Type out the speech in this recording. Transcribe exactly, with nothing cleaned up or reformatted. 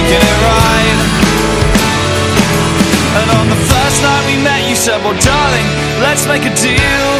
making it right. And on the first night we met you said, well darling, let's make a deal.